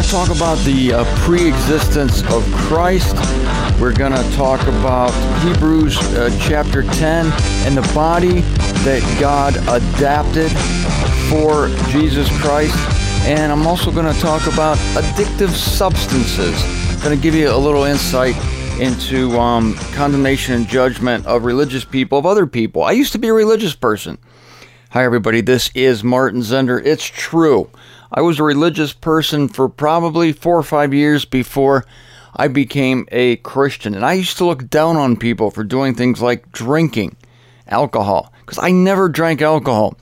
to talk about the pre-existence of Christ. We're going to talk about Hebrews chapter 10 and the body that God adapted for Jesus Christ. And I'm also going to talk about addictive substances. I'm going to give you a little insight into condemnation and judgment of religious people, of other people. I used to be a religious person. Hi, everybody. This is Martin Zender. It's true. I was a religious person for probably 4 or 5 years before I became a Christian. And I used to look down on people for doing things like drinking alcohol, because I never drank alcohol,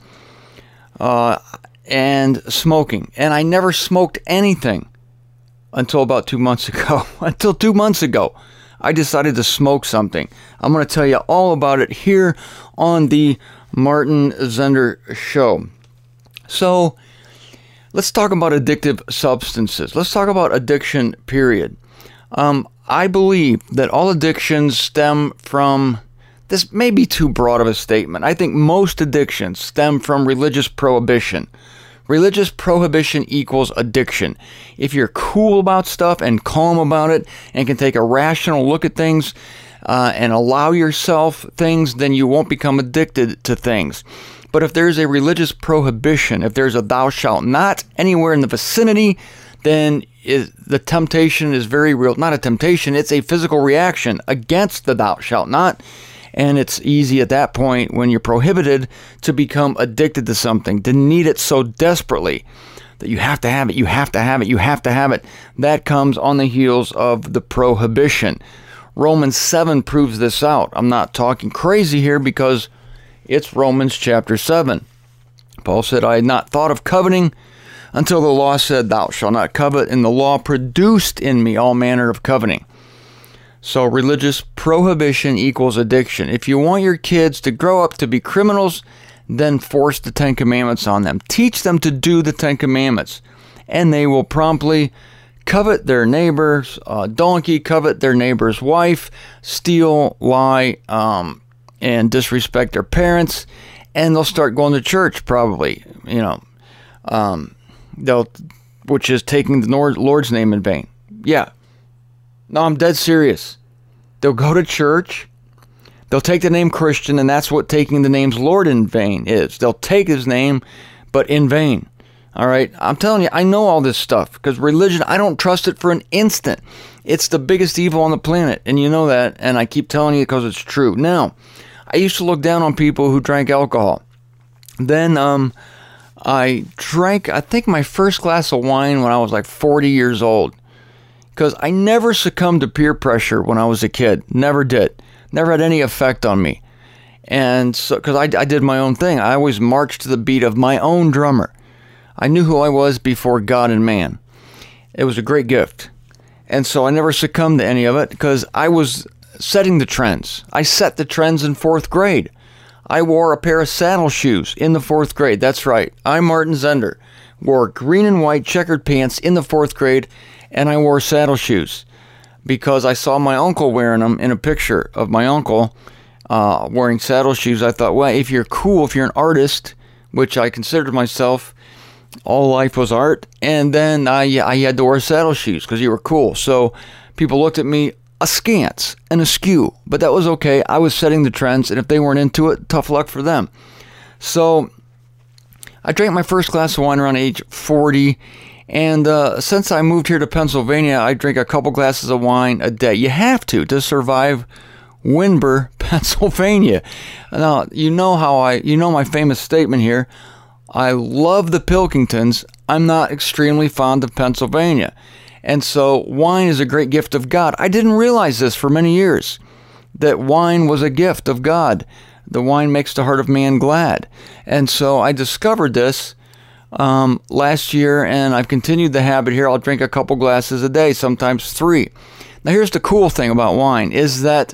and smoking. And I never smoked anything until about 2 months ago. Until 2 months ago, I decided to smoke something. I'm going to tell you all about it here on the Martin Zender Show. So, let's talk about addictive substances. Let's talk about addiction, period. I believe that all addictions stem from, this may be too broad of a statement. I think most addictions stem from religious prohibition. Religious prohibition equals addiction. If you're cool about stuff and calm about it and can take a rational look at things and allow yourself things, then you won't become addicted to things. But if there's a religious prohibition, if there's a thou shalt not anywhere in the vicinity, then the temptation is very real. Not a temptation, it's a physical reaction against the thou shalt not. And it's easy at that point, when you're prohibited, to become addicted to something, to need it so desperately that you have to have it, you have to have it, you have to have it. That comes on the heels of the prohibition. Romans 7 proves this out. I'm not talking crazy here because it's Romans chapter 7. Paul said, I had not thought of coveting until the law said, thou shalt not covet, and the law produced in me all manner of coveting. So religious prohibition equals addiction. If you want your kids to grow up to be criminals, then force the 10 Commandments on them. Teach them to do the 10 Commandments, and they will promptly covet their neighbor's donkey, covet their neighbor's wife, steal, lie, and disrespect their parents, and they'll start going to church probably, which is taking the Lord's name in vain. Yeah. No, I'm dead serious. They'll go to church, they'll take the name Christian, and that's what taking the name's Lord in vain is. They'll take his name, but in vain. All right? I'm telling you, I know all this stuff, because religion, I don't trust it for an instant. It's the biggest evil on the planet, and you know that, and I keep telling you because it's true. Now, I used to look down on people who drank alcohol. Then I drank, I think, my first glass of wine when I was like 40 years old. Because I never succumbed to peer pressure when I was a kid. Never did. Never had any effect on me. And so, because I did my own thing. I always marched to the beat of my own drummer. I knew who I was before God and man. It was a great gift. And so I never succumbed to any of it because I was setting the trends. I set the trends in 4th grade. I wore a pair of saddle shoes in the 4th grade. That's right. I'm Martin Zender. Wore green and white checkered pants in the 4th grade, and I wore saddle shoes because I saw my uncle wearing them in a picture of my uncle wearing saddle shoes. I thought, well, if you're cool, if you're an artist, which I considered myself, all life was art, and then I had to wear saddle shoes because you were cool. So people looked at me askance and askew, but that was okay. I was setting the trends, and if they weren't into it, tough luck for them. So I drank my first glass of wine around age 40, and since I moved here to Pennsylvania, I drink a couple glasses of wine a day. You have to survive Windber, Pennsylvania. Now, you know my famous statement here. I love the Pilkingtons. I'm not extremely fond of Pennsylvania. And so wine is a great gift of God. I didn't realize this for many years, that wine was a gift of God. The wine makes the heart of man glad. And so I discovered this last year, and I've continued the habit here. I'll drink a couple glasses a day, sometimes 3. Now, here's the cool thing about wine, is that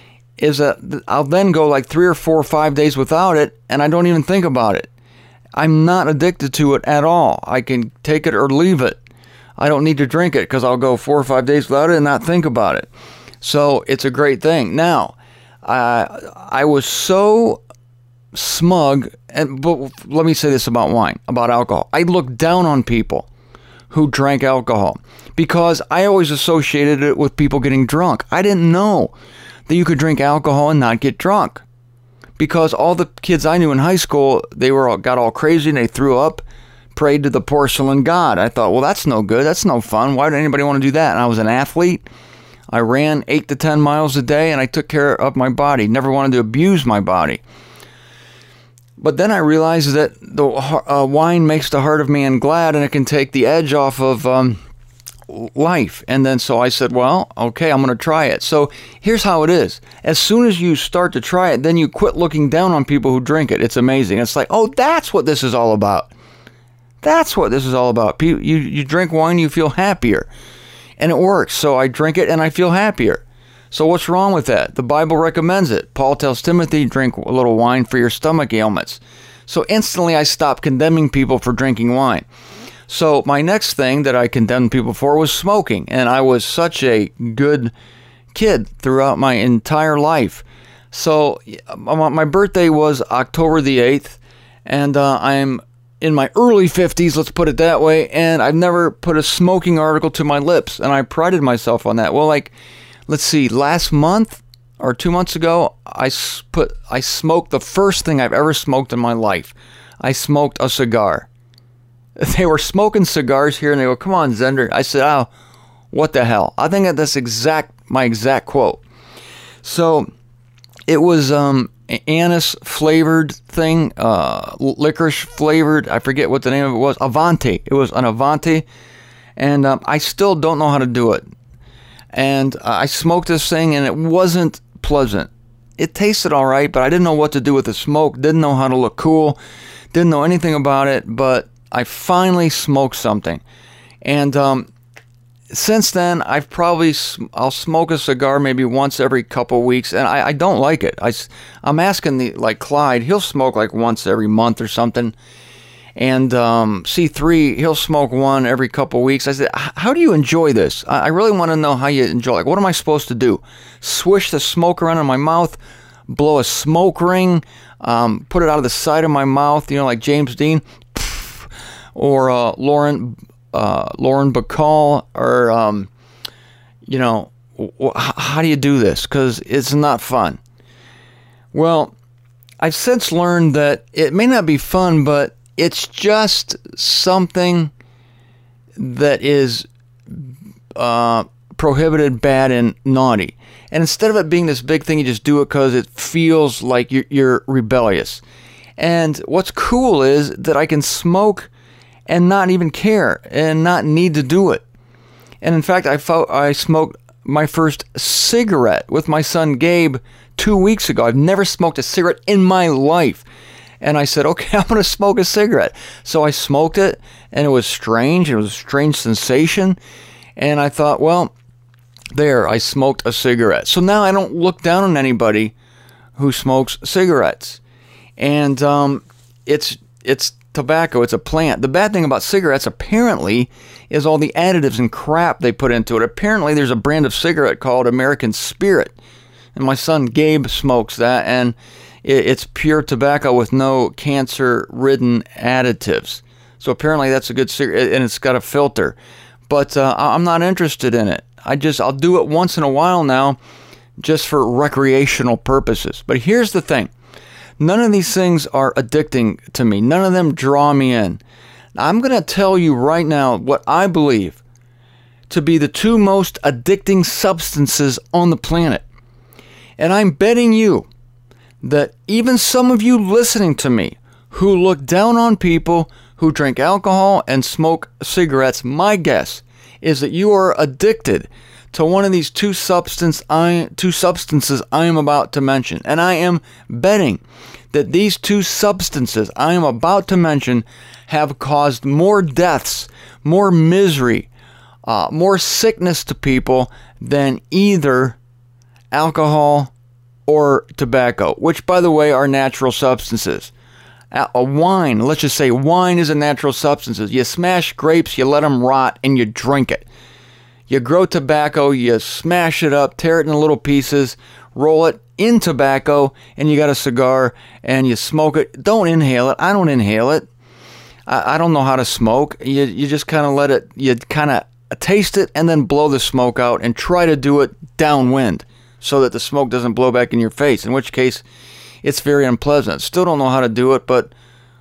I'll then go like 3 or 4 or 5 days without it, and I don't even think about it. I'm not addicted to it at all. I can take it or leave it. I don't need to drink it because I'll go 4 or 5 days without it and not think about it. So it's a great thing. Now, I was so smug, but let me say this about wine, about alcohol. I looked down on people who drank alcohol, because I always associated it with people getting drunk. I didn't know that you could drink alcohol and not get drunk, because all the kids I knew in high school, got all crazy and they threw up, prayed to the porcelain god. I thought, well, that's no good. That's no fun. Why would anybody want to do that? And I was an athlete. I ran 8 to 10 miles a day, and I took care of my body. Never wanted to abuse my body. But then I realized that the wine makes the heart of man glad, and it can take the edge off of life. And then so I said, well, okay, I'm going to try it. So here's how it is. As soon as you start to try it, then you quit looking down on people who drink it. It's amazing. It's like, oh, that's what this is all about. That's what this is all about. You drink wine, you feel happier. And it works. So I drink it and I feel happier. So what's wrong with that? The Bible recommends it. Paul tells Timothy, drink a little wine for your stomach ailments. So instantly I stopped condemning people for drinking wine. So my next thing that I condemned people for was smoking. And I was such a good kid throughout my entire life. So my birthday was October the 8th. And I'm in my early 50s, let's put it that way, and I've never put a smoking article to my lips, and I prided myself on that. Well, let's see, last month or 2 months ago, I smoked the first thing I've ever smoked in my life. I smoked a cigar. They were smoking cigars here, and they go, come on, Zender. I said, oh, what the hell? I think that's my exact quote. So it was anise flavored thing, licorice flavored. I forget what the name of it was. Avanti. It was an Avanti, and I still don't know how to do it. And I smoked this thing, and it wasn't pleasant. It tasted all right, but I didn't know what to do with the smoke. Didn't know how to look cool. Didn't know anything about it. But I finally smoked something, and since then, I'll smoke a cigar maybe once every couple weeks, and I don't like it. I'm asking Clyde, he'll smoke like once every month or something, and C3, he'll smoke one every couple weeks. I said, how do you enjoy this? I really want to know how you enjoy it. What am I supposed to do? Swish the smoke around in my mouth, blow a smoke ring, put it out of the side of my mouth, like James Dean, or Lauren Bacall, or, how do you do this? Because it's not fun. Well, I've since learned that it may not be fun, but it's just something that is prohibited, bad, and naughty. And instead of it being this big thing, you just do it because it feels like you're rebellious. And what's cool is that I can smoke and not even care and not need to do it. And in fact, I smoked my first cigarette with my son Gabe 2 weeks ago. I've never smoked a cigarette in my life. And I said, okay, I'm going to smoke a cigarette. So I smoked it, and it was strange. It was a strange sensation. And I thought, well, there, I smoked a cigarette. So now I don't look down on anybody who smokes cigarettes. And it's tobacco. It's a plant. The bad thing about cigarettes, apparently, is all the additives and crap they put into it. Apparently, there's a brand of cigarette called American Spirit. And my son Gabe smokes that, and it's pure tobacco with no cancer-ridden additives. So apparently that's a good cigarette, and it's got a filter. But I'm not interested in it. I'll do it once in a while now, just for recreational purposes. But here's the thing. None of these things are addicting to me. None of them draw me in. I'm going to tell you right now what I believe to be the two most addicting substances on the planet. And I'm betting you that even some of you listening to me who look down on people who drink alcohol and smoke cigarettes, my guess is that you are addicted to one of these two substances I am about to mention. And I am betting that these two substances I am about to mention have caused more deaths, more misery, more sickness to people than either alcohol or tobacco, which, by the way, are natural substances. A wine, let's just say wine is a natural substance. You smash grapes, you let them rot, and you drink it. You grow tobacco, you smash it up, tear it into little pieces, roll it in tobacco, and you got a cigar, and you smoke it. Don't inhale it. I don't inhale it. I don't know how to smoke. You just kind of let it, you kind of taste it and then blow the smoke out and try to do it downwind so that the smoke doesn't blow back in your face, in which case it's very unpleasant. Still don't know how to do it, but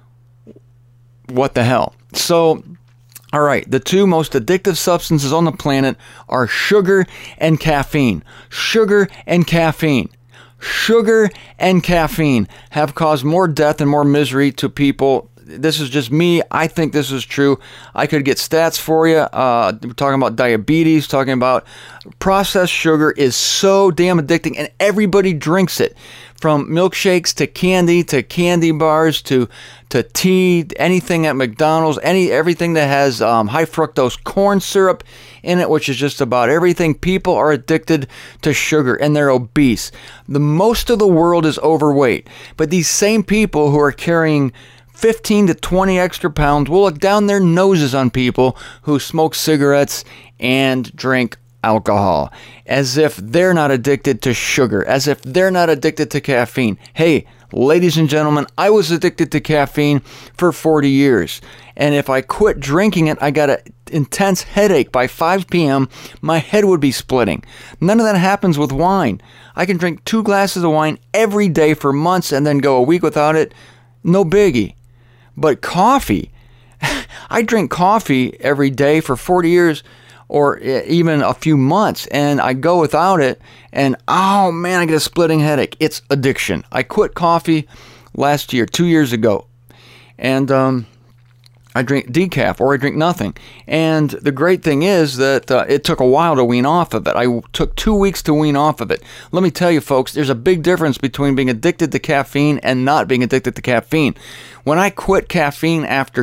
what the hell. So, all right, the two most addictive substances on the planet are sugar and caffeine. Sugar and caffeine. Sugar and caffeine have caused more death and more misery to people. This is just me. I think this is true. I could get stats for you. We're talking about diabetes, talking about processed sugar is so damn addicting, and everybody drinks it. From milkshakes to candy bars to tea, anything at McDonald's, everything that has high fructose corn syrup in it, which is just about everything. People are addicted to sugar and they're obese. Most of the world is overweight, but these same people who are carrying 15 to 20 extra pounds will look down their noses on people who smoke cigarettes and drink alcohol, as if they're not addicted to sugar, as if they're not addicted to caffeine. Hey, ladies and gentlemen, I was addicted to caffeine for 40 years. And if I quit drinking it, I got an intense headache. By 5 p.m., my head would be splitting. None of that happens with wine. I can drink 2 glasses of wine every day for months and then go a week without it. No biggie. But coffee, I drink coffee every day for 40 years or even a few months, and I go without it, and oh man, I get a splitting headache. It's addiction. I quit coffee last year, 2 years ago, and I drink decaf or I drink nothing. And the great thing is that it took a while to wean off of it. I took 2 weeks to wean off of it. Let me tell you, folks, there's a big difference between being addicted to caffeine and not being addicted to caffeine. When I quit caffeine after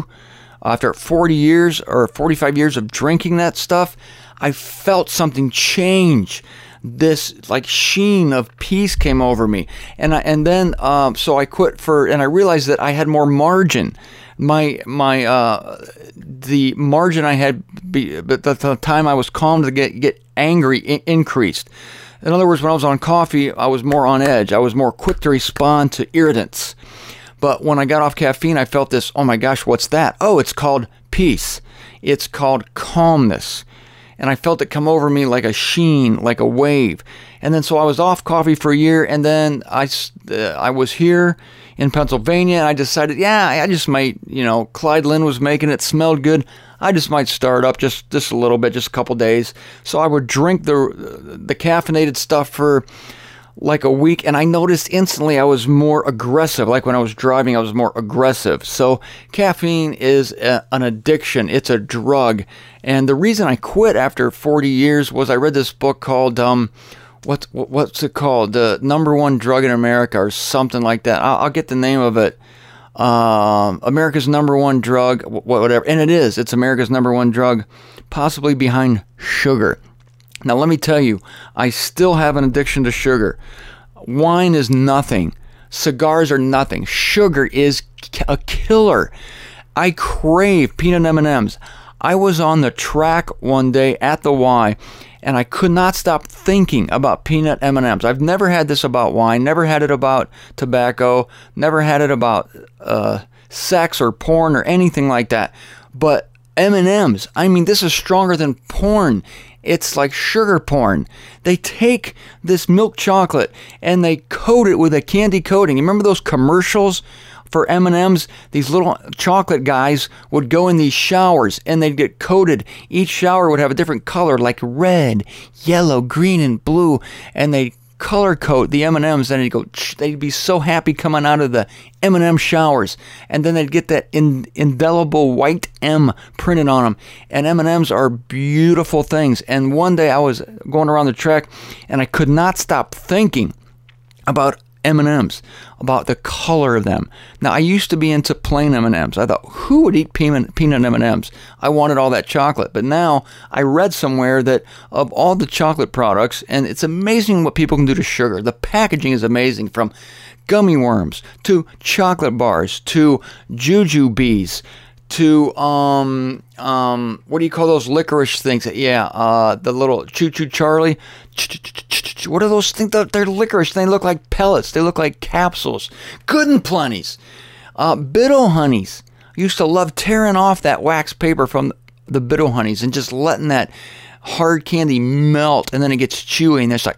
40 years or 45 years of drinking that stuff, I felt something change. This like sheen of peace came over me, and then so I quit and I realized that I had more margin. The margin I had, but the time I was calm to get angry increased. In other words, when I was on coffee, I was more on edge. I was more quick to respond to irritants. But when I got off caffeine, I felt this, oh my gosh, what's that? Oh, it's called peace. It's called calmness. And I felt it come over me like a sheen, like a wave. And then so I was off coffee for a year, and then I was here in Pennsylvania, and I decided, I just might, Clyde Lynn was making it, smelled good. I just might start up just a little bit, just a couple days. So I would drink the caffeinated stuff for like a week, and I noticed instantly I was more aggressive. Like when I was driving, I was more aggressive. So caffeine is an addiction. It's a drug. And the reason I quit after 40 years was I read this book called, what's it called? The Number One Drug in America or something like that. I'll get the name of it. America's Number One Drug, whatever. And it's America's Number One Drug, possibly behind sugar. Now, let me tell you, I still have an addiction to sugar. Wine is nothing. Cigars are nothing. Sugar is a killer. I crave peanut M&Ms. I was on the track one day at the Y, and I could not stop thinking about peanut M&Ms. I've never had this about wine, never had it about tobacco, never had it about sex or porn or anything like that. But M&Ms, I mean, this is stronger than porn. It's like sugar porn. They take this milk chocolate and they coat it with a candy coating. You remember those commercials for M&Ms? These little chocolate guys would go in these showers and they'd get coated. Each shower would have a different color, like red, yellow, green, and blue. And they color coat the M&Ms, and they'd be so happy coming out of the M&M showers, and then they'd get that indelible white M printed on them. And M&Ms are beautiful things. And one day I was going around the track, and I could not stop thinking about M&Ms, about the color of them. Now, I used to be into plain M&Ms. I thought, who would eat peanut M&Ms? I wanted all that chocolate. But now I read somewhere that of all the chocolate products, and it's amazing what people can do to sugar. The packaging is amazing, from gummy worms to chocolate bars to jujubes to what do you call those licorice things? The little Choo Choo Charlie. What are those things? They're licorice. They look like pellets. They look like capsules. Good and plenties. Bit-O-Honeys. I used to love tearing off that wax paper from the Bit-O-Honeys and just letting that hard candy melt, and then it gets chewy, and it's like,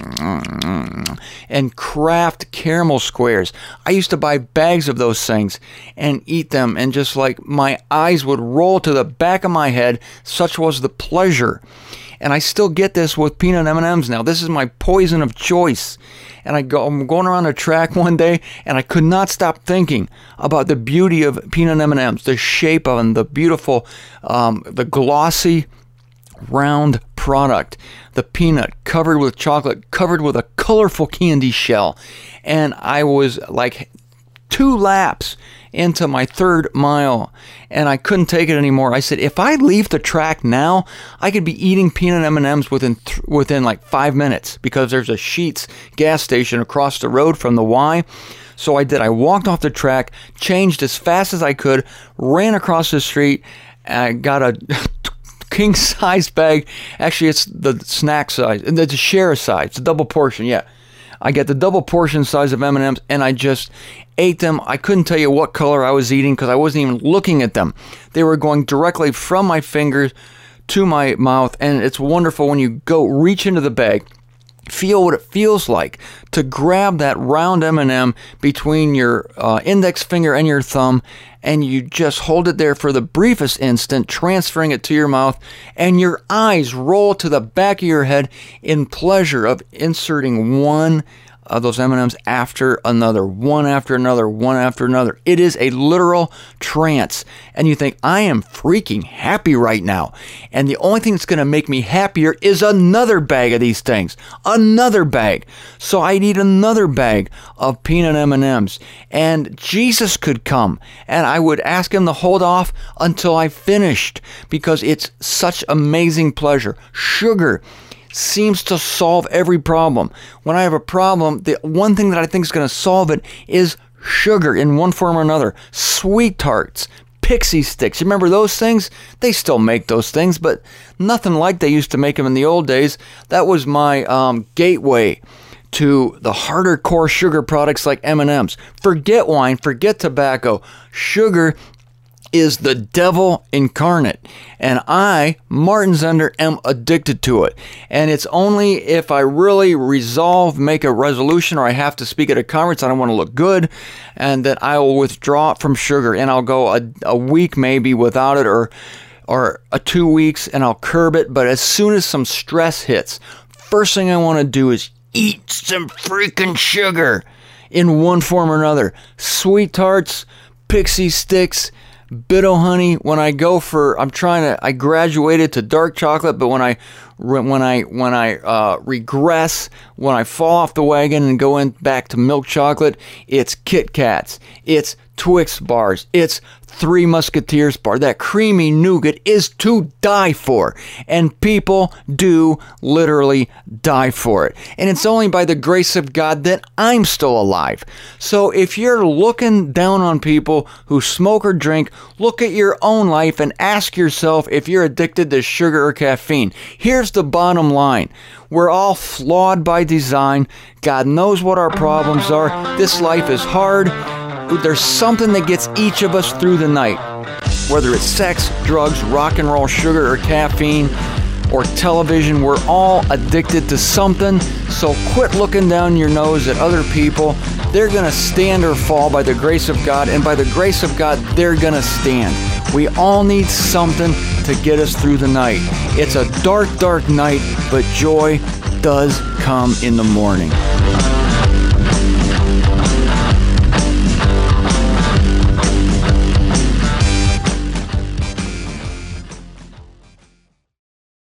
and Kraft caramel squares. I used to buy bags of those things and eat them, and just like my eyes would roll to the back of my head, such was the pleasure. And I still get this with peanut M&Ms now. This is my poison of choice. And I'm going around the track one day, and I could not stop thinking about the beauty of peanut M&Ms, the shape of them, the beautiful, the glossy, round product, the peanut covered with chocolate, covered with a colorful candy shell. And I was like 2 laps into my 3rd mile, and I couldn't take it anymore. I said, if I leave the track now, I could be eating peanut M&Ms within like 5 minutes, because there's a Sheetz gas station across the road from the Y. So I did. I walked off the track, changed as fast as I could, ran across the street, and got a king size bag. Actually, it's the snack size, and it's a share size, it's a double portion. Yeah, I get the double portion size of M&Ms, and I just ate them. I couldn't tell you what color I was eating because I wasn't even looking at them. They were going directly from my fingers to my mouth, and it's wonderful when you go reach into the bag, feel what it feels like to grab that round M&M between your index finger and your thumb, and you just hold it there for the briefest instant, transferring it to your mouth, and your eyes roll to the back of your head in pleasure of inserting one of those M&Ms after another, one after another, one after another. It is a literal trance. And you think, I am freaking happy right now. And the only thing that's going to make me happier is another bag of these things. Another bag. So I'd eat another bag of peanut M&Ms. And Jesus could come, and I would ask him to hold off until I finished, because it's such amazing pleasure. Sugar seems to solve every problem. When I have a problem, the one thing that I think is going to solve it is sugar in one form or another. Sweet tarts, pixie sticks. You remember those things? They still make those things, but nothing like they used to make them in the old days. That was my gateway to the harder core sugar products like M&Ms. Forget wine, forget tobacco. Sugar is the devil incarnate, and I, Martin Zender, am addicted to it. And it's only if I really make a resolution, or I have to speak at a conference, I don't want to look good, and that I will withdraw from sugar, and I'll go a week maybe without it, or 2 weeks, and I'll curb it. But as soon as some stress hits, first thing I want to do is eat some freaking sugar in one form or another. Sweet tarts, pixie sticks, Bit-O-Honey. When I go for, I graduated to dark chocolate, but when I regress, when I fall off the wagon and go back to milk chocolate, it's Kit Kats, it's Twix bars, it's Three Musketeers bar. That creamy nougat is to die for, and people do literally die for it. And it's only by the grace of God that I'm still alive. So if you're looking down on people who smoke or drink, look at your own life and ask yourself if you're addicted to sugar or caffeine. Here's the bottom line. We're all flawed by design. God knows what our problems are. This life is hard. There's something that gets each of us through the night, whether it's sex, drugs, rock and roll, sugar, or caffeine, or television. We're all addicted to something, so quit looking down your nose at other people. They're going to stand or fall by the grace of God, and by the grace of God, they're going to stand. We all need something to get us through the night. It's a dark, dark night, but joy does come in the morning.